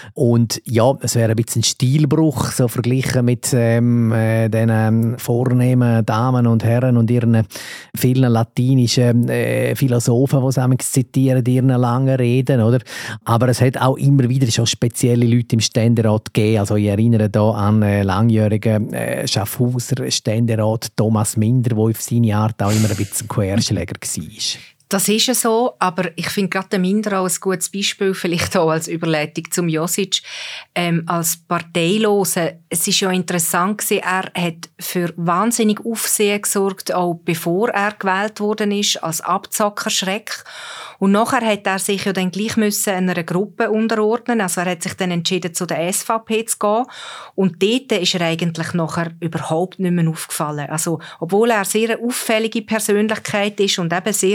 Und ja, es wäre ein bisschen ein Stilbruch, so verglichen mit ähm, äh, den ähm, vornehmen Damen und Herren und ihren vielen latinischen äh, Philosophen, die sie zitieren, ihren langen Reden, oder? Aber es hat auch immer wieder schon spezielle Leute im Ständerat gegeben. Also ich erinnere da an äh, langjährigen äh, Schaffhauser Ständerat Thomas Minder, der auf seine Art auch immer ein bisschen Querschläger war. Das ist ja so, aber ich finde gerade der Minder auch ein gutes Beispiel, vielleicht auch als Überleitung zum Josic, ähm, als Parteilose. Es ist ja interessant gewesen, er hat für wahnsinnig Aufsehen gesorgt, auch bevor er gewählt worden ist, als Abzockerschreck. Und nachher hat er sich ja dann gleich müssen einer Gruppe unterordnen. Also er hat sich dann entschieden, zu der S V P zu gehen. Und dort ist er eigentlich nachher überhaupt nicht mehr aufgefallen. Also, obwohl er eine sehr auffällige Persönlichkeit ist und eben sehr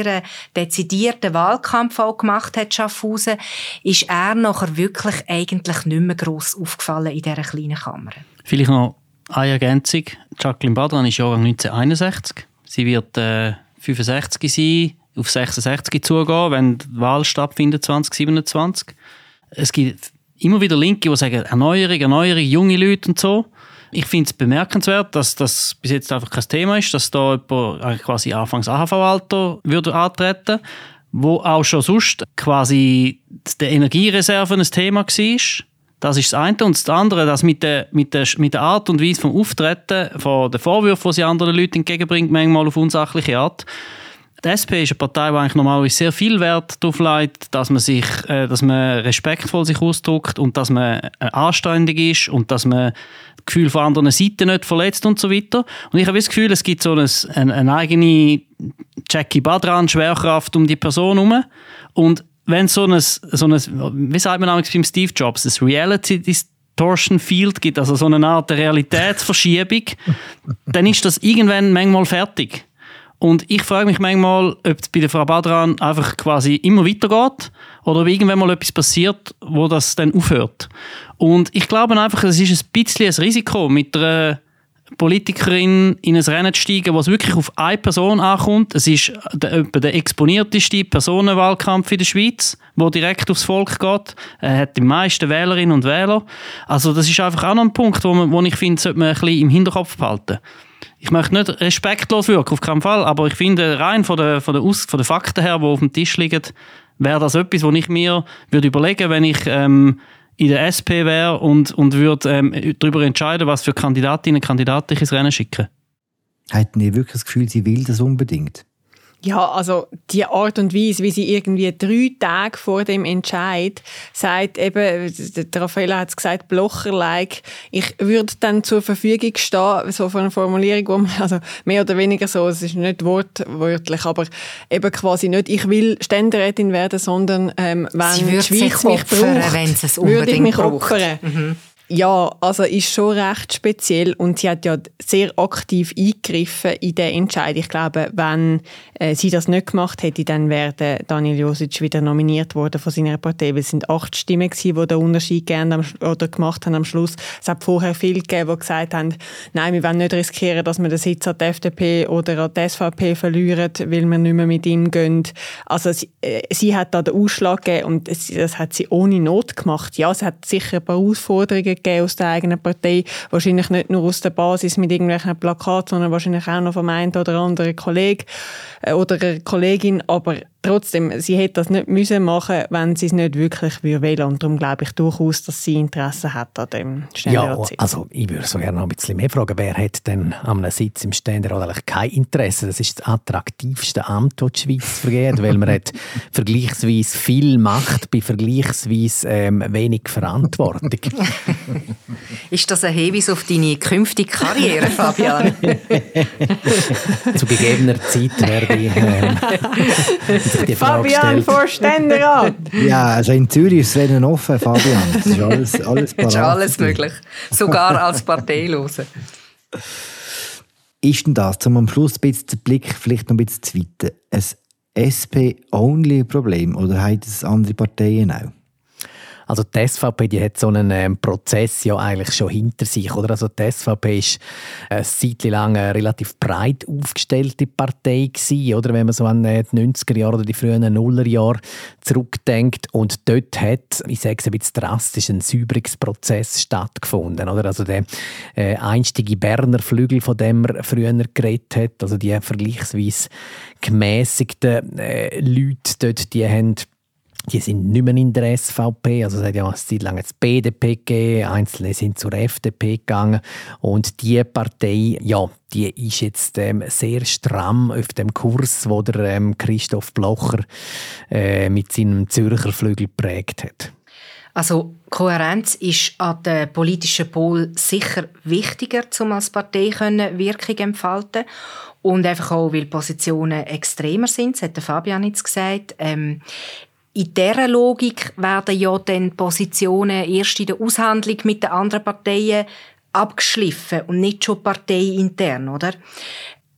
dezidierten Wahlkampf auch gemacht hat, Schaffhausen, ist er nachher wirklich eigentlich nicht mehr gross aufgefallen in dieser kleinen Kammer. Vielleicht noch eine Ergänzung. Jacqueline Badran ist Jahrgang neunzehnhunderteinundsechzig. Sie wird äh, fünfundsechzig sein, auf sechsundsechzig zugehen, wenn die Wahl stattfindet zwanzig siebenundzwanzig. Es gibt immer wieder Linke, die sagen, Erneuerung, Erneuerung, junge Leute und so. Ich finde es bemerkenswert, dass das bis jetzt einfach kein Thema ist, dass da jemand quasi anfangs A H V-Alter würde antreten, wo auch schon sonst quasi die Energiereserven ein Thema war. Das ist das eine. Und das andere, dass mit der, mit der, mit der Art und Weise vom Auftreten, von den Vorwürfen, die sie anderen Leuten entgegenbringt, manchmal auf unsachliche Art. Die S P ist eine Partei, die eigentlich normalerweise sehr viel Wert darauf legt, dass man sich, äh, dass man respektvoll sich ausdrückt und dass man äh, anständig ist und dass man das Gefühl von anderen Seiten nicht verletzt und so weiter. Und ich habe das Gefühl, es gibt so eine, eine, eine eigene Jackie Badran Schwerkraft um die Person herum. Und wenn es so ein, so ein, wie sagt man damals beim Steve Jobs, ein Reality Distortion Field gibt, also so eine Art Realitätsverschiebung, dann ist das irgendwann manchmal fertig. Und ich frage mich manchmal, ob es bei der Frau Badran einfach quasi immer weitergeht oder ob irgendwann mal etwas passiert, wo das dann aufhört. Und ich glaube einfach, es ist ein bisschen ein Risiko, mit einer Politikerin in ein Rennen zu steigen, was wirklich auf eine Person ankommt. Es ist der, der exponierteste Personenwahlkampf in der Schweiz, der direkt aufs Volk geht. Er hat die meisten Wählerinnen und Wähler. Also das ist einfach auch noch ein Punkt, wo, man, wo ich finde, sollte man ein bisschen im Hinterkopf behalten. Ich möchte nicht respektlos wirken, auf keinen Fall, aber ich finde, rein von den, von den, Aus, von den Fakten her, die auf dem Tisch liegen, wäre das etwas, was ich mir würde überlegen, wenn ich ähm, in der S P wäre und, und würde ähm, darüber entscheiden, was für Kandidatinnen und Kandidaten ich ins Rennen schicke. Hatten ihr wirklich das Gefühl, sie will das unbedingt? Ja, also die Art und Weise, wie sie irgendwie drei Tage vor dem Entscheid sagt, eben, der Raffaella hat es gesagt, Blocher-like, ich würde dann zur Verfügung stehen, so von einer Formulierung, wo man, also mehr oder weniger so, es ist nicht wortwörtlich, aber eben quasi nicht, ich will Ständerätin werden, sondern ähm, wenn die Schweiz mich braucht, würde ich mich opfern. Mhm. Ja, also ist schon recht speziell und sie hat ja sehr aktiv eingegriffen in den Entscheid. Ich glaube, wenn äh, sie das nicht gemacht hätte, dann wäre Daniel Josic wieder nominiert worden von seiner Partei. Weil es sind acht Stimmen gewesen, die den Unterschied gegeben oder gemacht haben am Schluss. Es hat vorher viele gegeben, die gesagt haben, nein, wir wollen nicht riskieren, dass wir den Sitz an die F D P oder an die S V P verlieren, weil wir nicht mehr mit ihm gehen. Also sie, äh, sie hat da den Ausschlag gegeben und es, das hat sie ohne Not gemacht. Ja, es hat sicher ein paar Herausforderungen aus der eigenen Partei, wahrscheinlich nicht nur aus der Basis mit irgendwelchen Plakaten, sondern wahrscheinlich auch noch vom einen oder anderen Kollegen oder einer Kollegin, aber trotzdem, sie hätte das nicht müssen machen, wenn sie es nicht wirklich wollen. Und darum glaube ich durchaus, dass sie Interesse hat an dem Ständeratssitz. Ja, also ich würde so gerne noch ein bisschen mehr fragen. Wer hat denn an einem Sitz im Ständerat eigentlich kein Interesse? Das ist das attraktivste Amt, das die Schweiz vergeht, weil man hat vergleichsweise viel Macht bei vergleichsweise ähm, wenig Verantwortung. Ist das ein Hinweis auf deine künftige Karriere, Fabian? Zu gegebener Zeit werde ich ähm, Fabian vor Ständerat! Ja, also in Zürich ist das Rennen offen, Fabian. Das ist alles, alles parat. Das ist alles möglich. Sogar als Parteilose. Ist denn das, um am Schluss ein bisschen den Blick vielleicht noch ein bisschen zu weiten, ein S P-Only-Problem oder haben das andere Parteien auch? Also die S V P, die hat so einen ähm, Prozess ja eigentlich schon hinter sich, oder? Also die S V P ist eine Zeit lang eine relativ breit aufgestellte Partei gewesen, oder? Wenn man so an äh, die neunziger Jahre oder die frühen Nullerjahre zurückdenkt. Und dort hat, ich sage es ein bisschen drastisch, ein Säuberungsprozess stattgefunden, oder? Also der äh, einstige Berner Flügel, von dem er früher geredet hat, also die vergleichsweise gemäßigten äh, Leute dort, die haben Die sind nicht mehr in der S V P, also es hat ja eine Zeit lang die B D P gegeben, Einzelne sind zur F D P gegangen und die Partei, ja, die ist jetzt ähm, sehr stramm auf dem Kurs, wo der ähm, Christoph Blocher äh, mit seinem Zürcher Flügel geprägt hat. Also Kohärenz ist an den politischen Pol sicher wichtiger, um als Partei Wirkung entfalten und einfach auch, weil Positionen extremer sind, das hat der Fabian jetzt gesagt. Ähm, In dieser Logik werden ja dann Positionen erst in der Aushandlung mit den anderen Parteien abgeschliffen und nicht schon parteiintern, oder?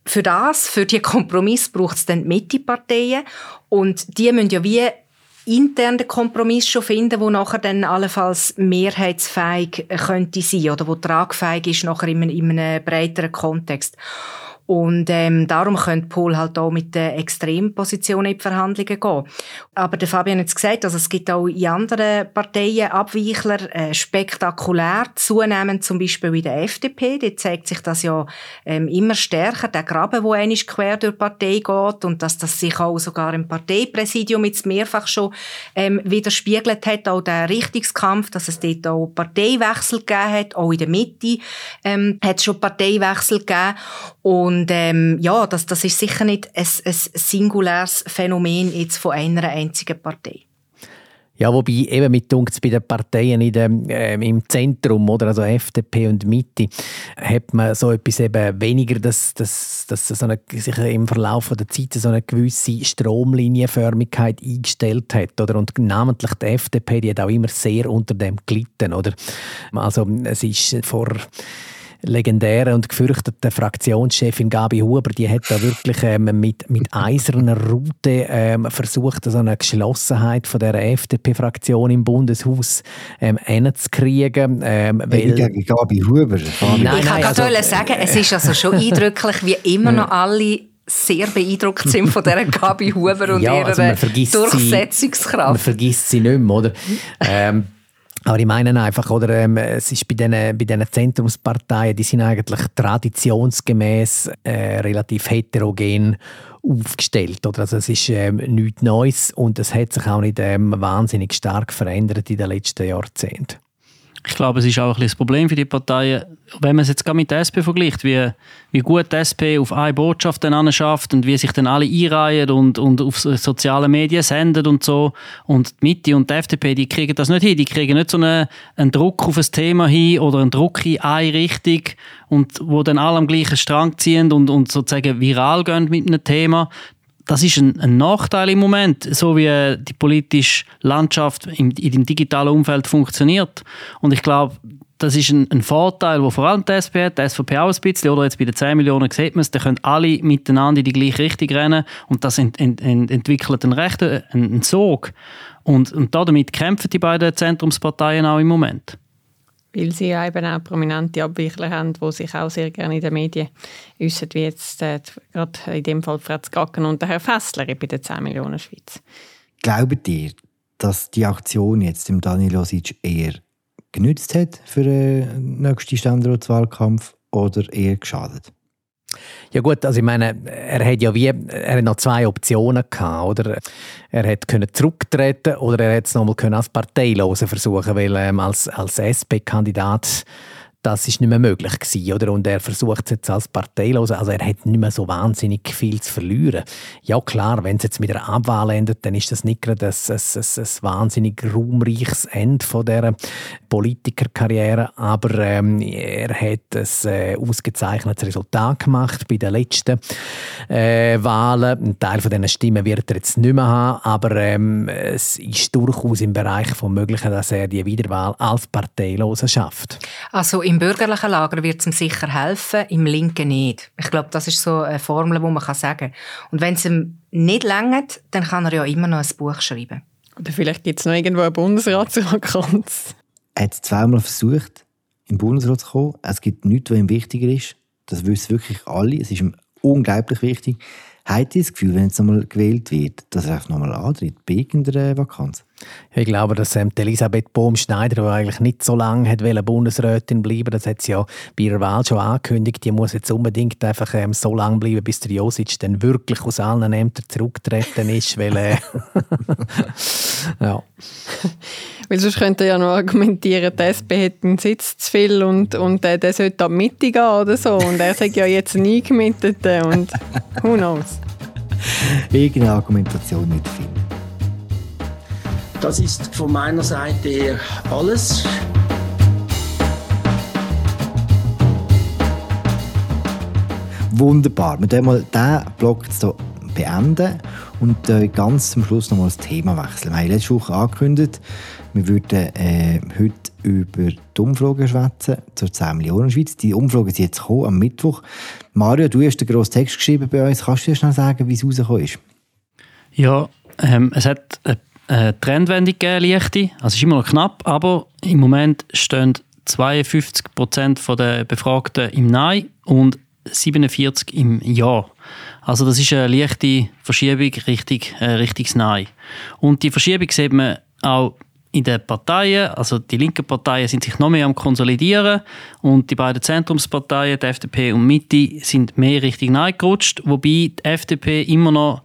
für das, für die Kompromiss braucht es dann die Mitte-Parteien und die müssen ja wie intern den Kompromiss schon finden, wo nachher dann allenfalls mehrheitsfähig könnte sein oder wo tragfähig ist nachher in einem, in einem breiteren Kontext. Und ähm, darum könnte Pol halt auch mit den Extrempositionen in die Verhandlungen gehen. Aber der Fabian hat es gesagt, also es gibt auch in anderen Parteien Abweichler, äh, spektakulär, zunehmend zum Beispiel in der F D P. Dort zeigt sich das ja ähm, immer stärker, der Graben, der einmal quer durch die Partei geht und dass das sich auch sogar im Parteipräsidium jetzt mehrfach schon ähm, widerspiegelt hat, auch der Richtungskampf, dass es dort auch Parteiwechsel gegeben hat, auch in der Mitte ähm, hat es schon Parteiwechsel gegeben. Und Und ähm, ja, das, das ist sicher nicht ein, ein singuläres Phänomen jetzt von einer einzigen Partei. Ja, wobei eben mit dunkt bei den Parteien in dem, äh, im Zentrum, oder, also F D P und Mitte, hat man so etwas eben weniger, dass, dass, dass so eine, sich im Verlauf der Zeit so eine gewisse Stromlinienförmigkeit eingestellt hat, oder? Und namentlich die F D P, die hat auch immer sehr unter dem gelitten, oder? Also es ist vor legendäre und gefürchtete Fraktionschefin Gabi Huber, die hat da wirklich ähm, mit, mit eiserner Rute ähm, versucht, so eine Geschlossenheit von der F D P-Fraktion im Bundeshaus ähm, hinzukriegen. Ähm, weil gegen Gabi Huber? Nein, nein, ich kann also, gerade sagen, es ist also schon eindrücklich, wie immer noch alle sehr beeindruckt sind von dieser Gabi Huber und ja, ihrer also Durchsetzungskraft. Sie, man vergisst sie nicht mehr, oder? ähm, Aber ich meine einfach, oder, ähm, es ist bei diesen, bei diesen Zentrumsparteien, die sind eigentlich traditionsgemäß äh, relativ heterogen aufgestellt. Oder? Also es ist ähm, nichts Neues und es hat sich auch nicht ähm, wahnsinnig stark verändert in den letzten Jahrzehnten. Ich glaube, es ist auch ein bisschen das Problem für die Parteien, wenn man es jetzt mit der S P vergleicht, wie, wie gut die S P auf eine Botschaft dann schafft und wie sich dann alle einreihen und, und auf sozialen Medien senden und so. Und die Mitte und die F D P, die kriegen das nicht hin. Die kriegen nicht so einen, einen Druck auf ein Thema hin oder einen Druck in eine Richtung, und wo dann alle am gleichen Strang ziehen und, und sozusagen viral gehen mit einem Thema. Das ist ein, ein Nachteil im Moment, so wie die politische Landschaft im, in dem digitalen Umfeld funktioniert. Und ich glaube, das ist ein, ein Vorteil, den vor allem die S P hat, die S V P auch ein bisschen, oder jetzt bei den zehn Millionen sieht man es, da können alle miteinander in die gleiche Richtung rennen und das ent, ent, ent, entwickelt einen rechten einen, einen Sog. Und, und damit kämpfen die beiden Zentrumsparteien auch im Moment. Weil sie eben auch prominente Abweichler haben, die sich auch sehr gerne in den Medien äußern, wie jetzt äh, gerade in dem Fall Fritz Gacken und der Herr Fessler bei den zehn Millionen Schweiz. Glaubt ihr, dass die Aktion jetzt dem Daniel Losic eher genützt hat für den nächsten Ständeratswahlkampf oder eher geschadet? Ja gut, also ich meine, er hat ja wie, er hat noch zwei Optionen gehabt, oder? Er hätte können zurücktreten oder er hätte es nochmal können als Parteilose versuchen, weil ähm, als, als S P-Kandidat das ist nicht mehr möglich gewesen, oder? Und er versucht es jetzt als Parteiloser, also er hat nicht mehr so wahnsinnig viel zu verlieren. Ja klar, wenn es jetzt mit einer Abwahl endet, dann ist das nicht gerade ein, ein, ein, ein wahnsinnig ruhmreiches Ende von dieser Politikerkarriere, aber ähm, er hat ein äh, ausgezeichnetes Resultat gemacht bei den letzten äh, Wahlen. Ein Teil von diesen Stimmen wird er jetzt nicht mehr haben, aber ähm, es ist durchaus im Bereich von Möglichen, dass er die Wiederwahl als Parteiloser schafft. Also im bürgerlichen Lager wird es ihm sicher helfen, im linken nicht. Ich glaube, das ist so eine Formel, die man sagen kann. Und wenn es ihm nicht reicht, dann kann er ja immer noch ein Buch schreiben. Oder vielleicht gibt es noch irgendwo eine Bundesratsvakanz. Er hat es zweimal versucht, im Bundesrat zu kommen. Es gibt nichts, was ihm wichtiger ist. Das wissen wirklich alle. Es ist ihm unglaublich wichtig. Hat ihr das Gefühl, wenn jetzt nochmal gewählt wird, dass er einfach nochmal antritt bei irgendeiner Vakanz? Ich glaube, dass ähm, Elisabeth Bohm-Schneider, die eigentlich nicht so lange hat wollte, Bundesrätin bleiben, das hat sie ja bei ihrer Wahl schon angekündigt, die muss jetzt unbedingt einfach ähm, so lange bleiben, bis der Josic dann wirklich aus allen Ämtern zurückgetreten ist, weil äh, ja. Weil sonst könnte er ja noch argumentieren, die S P hat einen Sitz zu viel und, und äh, der sollte ab Mitte gehen oder so. Und er sagt ja jetzt nie gemietet und who knows. Irgendeine Argumentation nicht finden. Das ist von meiner Seite her alles. Wunderbar. Wir können mal diesen Block jetzt hier beenden und äh, ganz zum Schluss noch mal das Thema wechseln. Wir haben letzte Woche angekündigt, wir würden äh, heute über die Umfrage schwätzen zur zehn Millionen Schweiz. Die Umfrage ist jetzt gekommen, am Mittwoch. Mario, du hast den grossen Text geschrieben bei uns. Kannst du dir schnell sagen, wie es rausgekommen ist? Ja, ähm, es hat eine, eine Trendwende gegeben, leichte. Also es ist immer noch knapp, aber im Moment stehen zweiundfünfzig Prozent der Befragten im Nein und siebenundvierzig Prozent im Ja. Also das ist eine leichte Verschiebung Richtung, äh, Richtung Nein. Und die Verschiebung sieht man auch in den Parteien. Also die linken Parteien sind sich noch mehr am Konsolidieren und die beiden Zentrumsparteien, die F D P und Mitte, sind mehr Richtung Nein gerutscht, wobei die F D P immer noch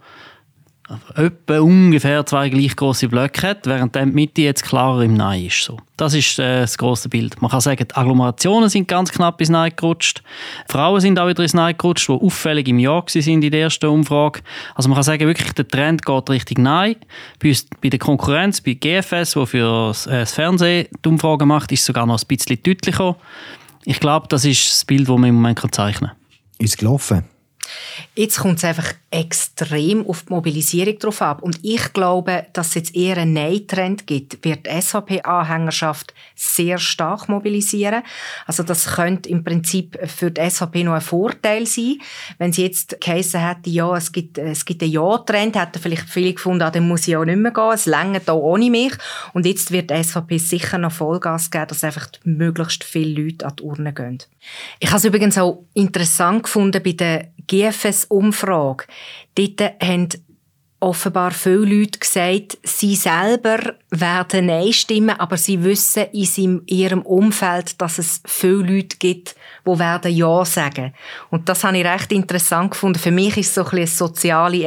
etwa ungefähr zwei gleich grosse Blöcke hat, während die Mitte jetzt klarer im Nein ist. So. Das ist äh, das grosse Bild. Man kann sagen, die Agglomerationen sind ganz knapp ins Nein gerutscht. Frauen sind auch wieder ins Nein gerutscht, die auffällig im Ja waren in der ersten Umfrage. Also man kann sagen, wirklich, der Trend geht Richtung Nein. Bei, uns, bei der Konkurrenz, bei G F S, die für das, äh, das Fernsehen die Umfrage macht, ist es sogar noch ein bisschen deutlicher. Ich glaube, das ist das Bild, das man im Moment zeichnen kann. Ist gelaufen? Jetzt kommt es einfach extrem auf die Mobilisierung drauf ab. Und ich glaube, dass es jetzt eher einen Nein-Trend gibt, wird die S V P-Anhängerschaft sehr stark mobilisieren. Also das könnte im Prinzip für die S V P noch ein Vorteil sein. Wenn sie jetzt geheissen hätte, ja, es gibt, es gibt einen Ja-Trend, hätten vielleicht viele gefunden, ah, dann muss ich auch nicht mehr gehen, es reicht auch ohne mich. Und jetzt wird die S V P sicher noch Vollgas geben, dass einfach möglichst viele Leute an die Urne gehen. Ich habe es übrigens auch interessant gefunden bei der G F S-Umfrage. Dort haben offenbar viele Leute gesagt, sie selber werden Nein stimmen, aber sie wissen in seinem, ihrem Umfeld, dass es viele Leute gibt, die werden Ja sagen. Und das habe ich recht interessant gefunden. Für mich ist es so ein bisschen ein soziale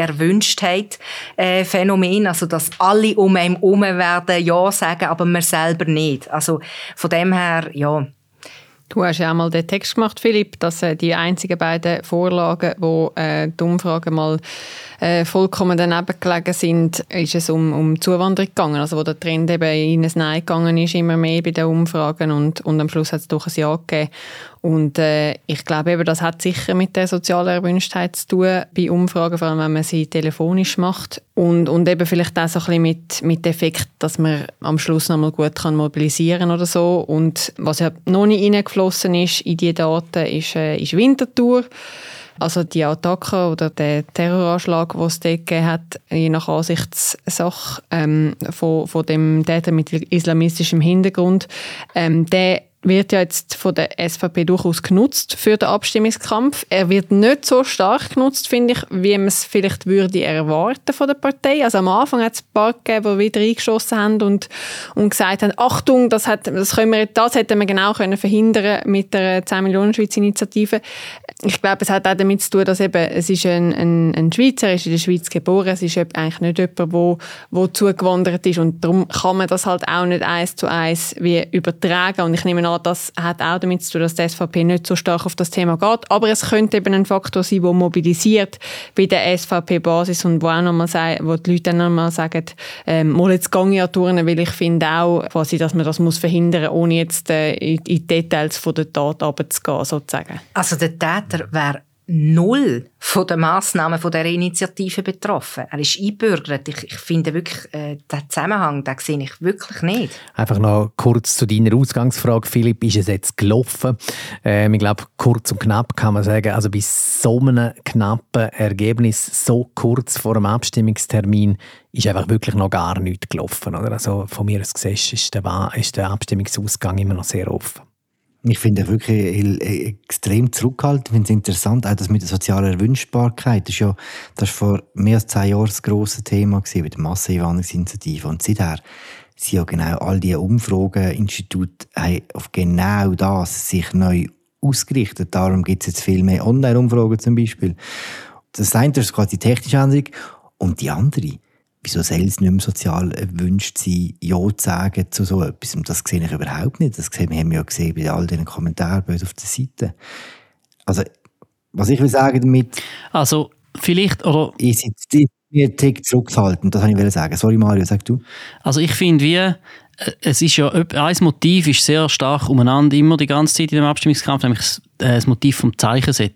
Erwünschtheit-Phänomen, also dass alle um einen herum werden Ja sagen, aber man selber nicht. Also von dem her, ja. Du hast ja auch mal den Text gemacht, Philipp, dass äh, die einzigen beiden Vorlagen, wo äh, die Umfragen mal äh, vollkommen daneben gelegen sind, ist es um, um Zuwanderung gegangen, also wo der Trend eben in ein Nein gegangen ist, immer mehr bei den Umfragen und, und am Schluss hat es doch ein Ja gegeben. Und äh, ich glaube eben, das hat sicher mit der sozialen Erwünschtheit zu tun bei Umfragen, vor allem wenn man sie telefonisch macht. Und, und eben vielleicht auch so ein bisschen mit, mit dem Effekt, dass man am Schluss noch mal gut kann mobilisieren oder so. Und was ja noch nicht reingeflossen ist in diese Daten, ist, äh, ist Winterthur. Also die Attacke oder der Terroranschlag, den es dort gegeben hat, je nach Ansichtssache ähm, von, von dem Täter mit islamistischem Hintergrund, ähm, der wird ja jetzt von der S V P durchaus genutzt für den Abstimmungskampf. Er wird nicht so stark genutzt, finde ich, wie man es vielleicht würde erwarten von der Partei. Also am Anfang hat es ein paar gegeben, die wieder eingeschossen haben und, und gesagt haben, Achtung, das, hat, das, können wir, das hätten wir genau können verhindern mit der zehn Millionen Schweiz Initiative. Ich glaube, es hat auch damit zu tun, dass eben, es ist ein, ein, ein Schweizer, er ist in der Schweiz geboren, es ist eigentlich nicht jemand, der wo, wo zugewandert ist und darum kann man das halt auch nicht eins zu eins wie übertragen und ich nehme an, das hat auch damit zu tun, dass die S V P nicht so stark auf das Thema geht. Aber es könnte eben ein Faktor sein, der mobilisiert bei der S V P-Basis und wo auch noch mal sagen, wo die Leute dann noch mal sagen, ähm, mal jetzt gehe ich an Turnen, weil ich finde auch, quasi, dass man das muss verhindern muss, ohne jetzt äh, in die Details von der Tat runterzugehen, sozusagen. Also der Täter wäre null von den Massnahmen von der Initiative betroffen. Er ist eingebürgert. Ich, ich finde wirklich, äh, den Zusammenhang, den sehe ich wirklich nicht. Einfach noch kurz zu deiner Ausgangsfrage, Philipp, ist es jetzt gelaufen? Ähm, ich glaube, kurz und knapp kann man sagen, also bei so einem knappen Ergebnis, so kurz vor dem Abstimmungstermin, ist einfach wirklich noch gar nichts gelaufen. Oder? Also von mir aus gesehen ist der, ist der Abstimmungsausgang immer noch sehr offen. Ich finde wirklich extrem zurückhaltend. Ich finde es interessant, auch das mit der sozialen Erwünschbarkeit. Das ist ja das ist vor mehr als zehn Jahren das grosse Thema gewesen, mit der Masseneinwanderungsinitiative. Und seither sind ja genau all diese Umfrageinstitute haben auf genau das sich neu ausgerichtet. Darum gibt es jetzt viel mehr Online-Umfragen zum Beispiel. Das eine ist quasi die technische Änderung. Und die andere, wieso soll es nicht mehr sozial erwünscht sein, Ja zu sagen zu so etwas? Und das sehe ich überhaupt nicht. Das haben wir ja gesehen bei all diesen Kommentaren bei uns auf der Seite. Also, was ich will sagen damit... Also, vielleicht, oder... Ich bin einen Tick zurückhaltend, das wollte ich sagen. Sorry Mario, sag du. Also ich finde, wie... Es ist ja... Ein Motiv ist sehr stark umeinander, immer die ganze Zeit in dem Abstimmungskampf, nämlich das Motiv vom Zeichen setzen.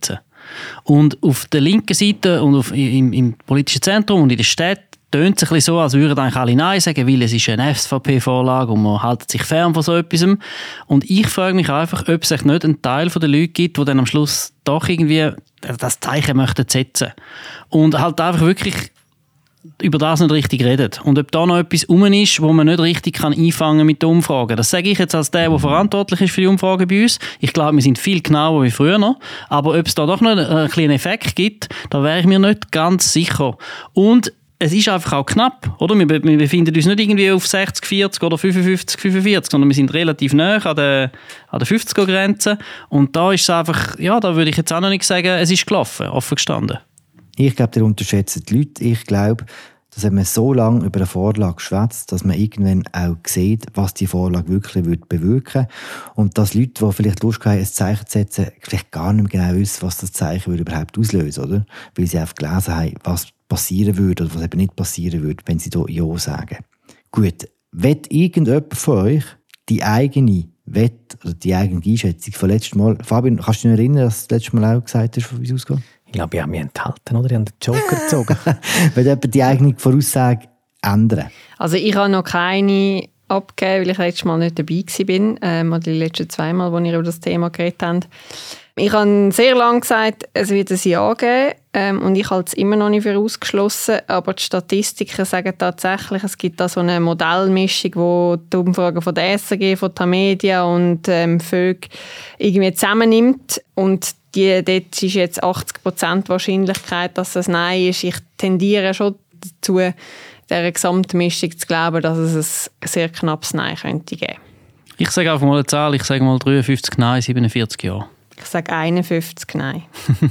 Und auf der linken Seite und auf, im, im politischen Zentrum und in der Stadt tönt es ein bisschen so, als würden eigentlich alle Nein sagen, weil es ist eine S V P-Vorlage und man hält sich fern von so etwas. Und ich frage mich einfach, ob es nicht einen Teil der Leute gibt, die dann am Schluss doch irgendwie das Zeichen möchten setzen. Und halt einfach wirklich über das nicht richtig redet. Und ob da noch etwas rum ist, wo man nicht richtig kann einfangen mit den Umfragen. Das sage ich jetzt als der, der verantwortlich ist für die Umfragen bei uns. Ich glaube, wir sind viel genauer wie früher noch. Aber ob es da doch noch einen kleinen Effekt gibt, da wäre ich mir nicht ganz sicher. Und es ist einfach auch knapp, oder? Wir, wir befinden uns nicht irgendwie auf sechzig, vierzig oder fünfundfünfzig, fünfundvierzig, sondern wir sind relativ nah an der, an der fünfziger-Grenze. Und da ist es einfach, ja, da würde ich jetzt auch noch nicht sagen, es ist gelaufen, offen gestanden. Ich glaube, ihr unterschätzt die Leute. Ich glaube, dass wenn man so lange über eine Vorlage schwätzt, dass man irgendwann auch sieht, was die Vorlage wirklich bewirken würde. Und dass Leute, die vielleicht Lust haben, ein Zeichen zu setzen, vielleicht gar nicht mehr genau wissen, was das Zeichen überhaupt auslösen würde, oder? Weil sie einfach gelesen haben, was passieren würde oder was eben nicht passieren würde, wenn sie hier Ja sagen. Gut, will irgendjemand von euch die eigene Wette oder die eigene Einschätzung von letztem Mal, Fabian, kannst du dich erinnern, dass du das letzte Mal auch gesagt hast, wie es ausgeht? Ich glaube, ich habe mich enthalten, oder? Ich habe den Joker gezogen. Will jemand die eigene Voraussage ändern? Also ich habe noch keine abgegeben, weil ich letztes Mal nicht dabei war. Ähm, oder die letzten zwei Mal, als wir über das Thema geredet haben. Ich habe sehr lange gesagt, es wird ein Ja geben. Ähm, und ich halte es immer noch nicht für ausgeschlossen. Aber die Statistiker sagen tatsächlich, es gibt da so eine Modellmischung, wo die Umfragen von der S R G, von Tamedia und ähm, Vög irgendwie zusammennimmt. Und die, dort ist jetzt achtzig Prozent Wahrscheinlichkeit, dass es Nein ist. Ich tendiere schon dazu, dieser Gesamtmischung zu glauben, dass es ein sehr knappes Nein könnte geben. Ich sage einfach mal eine Zahl, ich sage mal dreiundfünfzig Nein, siebenundvierzig Ja. Ich sage einundfünfzig Nein.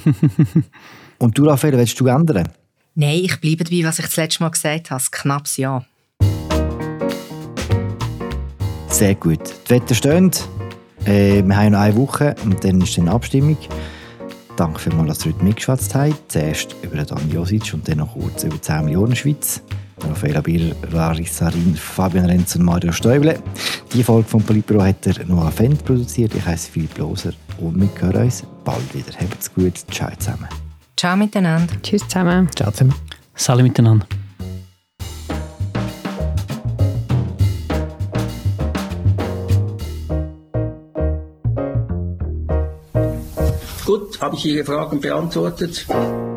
Und du, Raphael, willst du ändern? Nein, ich bleibe dabei, was ich das letzte Mal gesagt habe. Ein knappes Ja. Sehr gut. Die Wetter stehen. Äh, wir haben noch eine Woche und dann ist dann Abstimmung. Danke vielmals, dass ihr heute mitgeschwätzt habt. Zuerst über Dani Josic und dann noch kurz über die zehn Millionen Schweiz. Raphael Abir, Larissa Rien, Fabian Renz und Mario Stäuble. Die Folge vom Politbüro hat er Noah Fendt produziert. Ich heiße Philipp Loser und wir hören uns bald wieder. Habt's gut. Ciao zusammen. Ciao miteinander. Tschüss zusammen. Ciao zusammen. Salut miteinander. Gut, habe ich Ihre Fragen beantwortet?